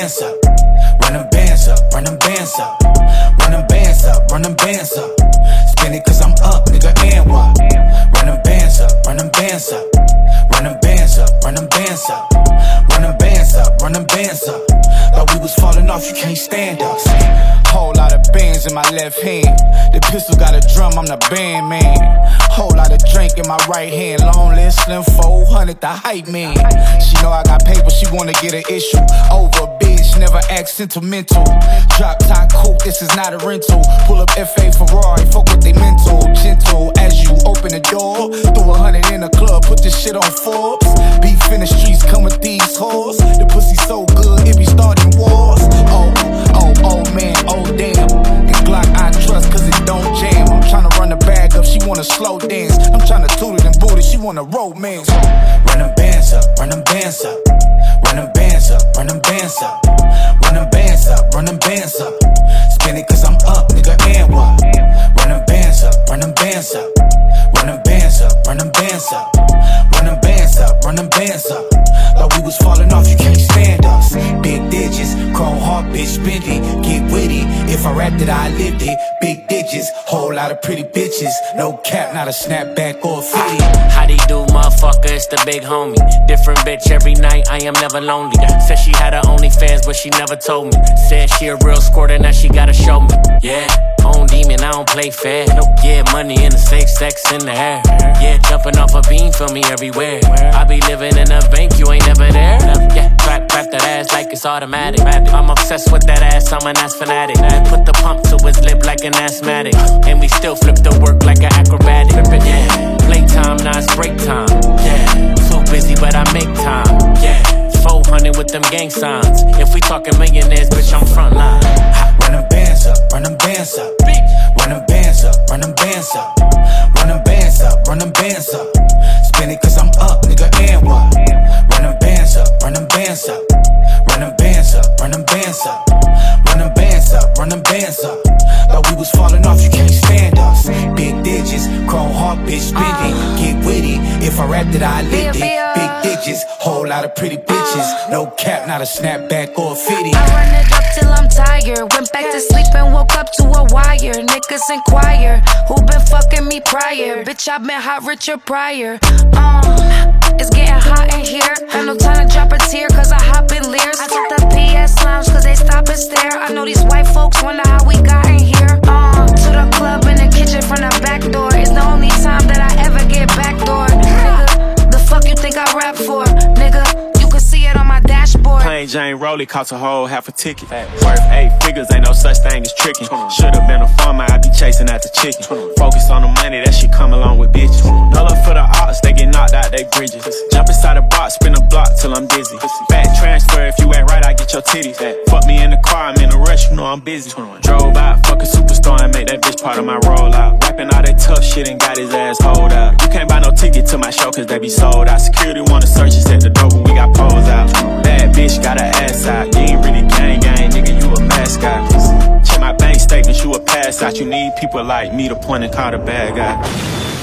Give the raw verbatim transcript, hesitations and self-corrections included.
bands up, run them bands up, run them bands up, run them bands up, run them bands up. Spin it cause I'm up, nigga, and what? Run them bands up, run them bands up, run them bands up, run them bands up, run them bands up, run them bands up. Thought we was falling off, you can't stand us. Whole lot of bands in my left hand. The pistol got a drum, I'm the band man. Whole lot of drink in my right hand. Long list, slim four hundred, the hype man. She know I got paper, she wanna get an issue. Over a bitch, never act sentimental. Drop top coupe, this is not a rental. Pull up F A Ferrari, fuck with they mental. Gentle as you open the door. Throw a hundred in the club, put this shit on Forbes. Beef in the streets, come with these hoes. The pussy so good, it be starting wars. Oh, oh, oh man, oh damn. The Glock I trust cause it don't jam. I'm tryna run the bag up, she wanna slow dance. I'm tryna toot it and boot it, she wanna romance. Run them bands up, run them bands up, run them bands up, run them bands up, run them bands up, run them bands up. Spin it cause I'm up, nigga, and what? Run them bands up, run them bands up, run them bands up, run them bands up, run them bands up, run them bands up. Thought we was falling off, you can't stand us. Big digits, chrome heart, bitch, spend it, get witty. If I rapped it, I lived it. Big digits, whole lot of pretty bitches. No cap, not a snapback or a fitty. How they do, motherfucker, it's the big homie. Different bitch every night, I am never lonely. Said she had her OnlyFans, but she never told me. Said she a real squirter, now she gotta show me. Yeah, own demon, I don't play fair. Nope. Yeah, money in the safe, sex in the air. Yeah, jumping off a beam for me everywhere. I be living in a bank, you ain't never there. Yeah, clap, clap that ass like it's automatic. I'm obsessed with that ass, I'm an ass fanatic. Put the pump to his lip like an asthmatic. And we still flip the work like an acrobatic. Yeah, playtime, now it's break time. Yeah, too busy but I make time. Yeah, four hundred with them gang signs. If we talking millionaires, bitch, I'm frontline. Run them bands up, run them bands up, run them bands up, run them bands up, run them bands up, run them bands up. Spin it cause I'm up, nigga, and what? Run them bands up, run them bands up, run them bands up, run them bands up, run them bands up, run them bands up. Thought we was falling off, you can't stand us. Big digits, chrome heart, bitch, spin it, get witty. If I rapped it, I lived it. Big digits, whole lot of pretty bitches. No cap, not a snapback or a fitty. I run it up till I'm tired. Went back to sleep and woke up to a wire. Niggas inquire, who been fucking me prior? Bitch, I been hot Richard Pryor. Uh, it's getting hot in here. Got no time to drop a tear cause I hop in Lears. I took the P S lounge cause they stop and stare. I know these white folks wonder how we got in here. Uh, to the club in the kitchen from the back door. It's the only time that I ever get backdoor. Nigga, the fuck you think I rap for? Nigga, you can see it on my dashboard. Plain Jane Rollie cost a whole half a ticket. Worth eight figures, ain't no such thing as tricking. Should've been a farmer, I be chasing after chicken. Focus on the money, that shit come along with bitches. Null up for the odds, they get knocked out they bridges. Jump inside a box, spin a block till I'm dizzy. Back transfer, if you ain't right, I get your titties. Fuck me in the car, I'm in a rush, you know I'm busy. Drove out, fuck a superstar and make that bitch part of my rollout. Rapping all that tough shit and got his ass hold out. You can't buy no ticket to my show cause they be sold out. Security wanna search us at the door when we got poles out. Bad bitch got her ass out. You ain't really gang gang, nigga, you a mascot. Check my bank statements, you a pass out. You need people like me to point and call the bad guy.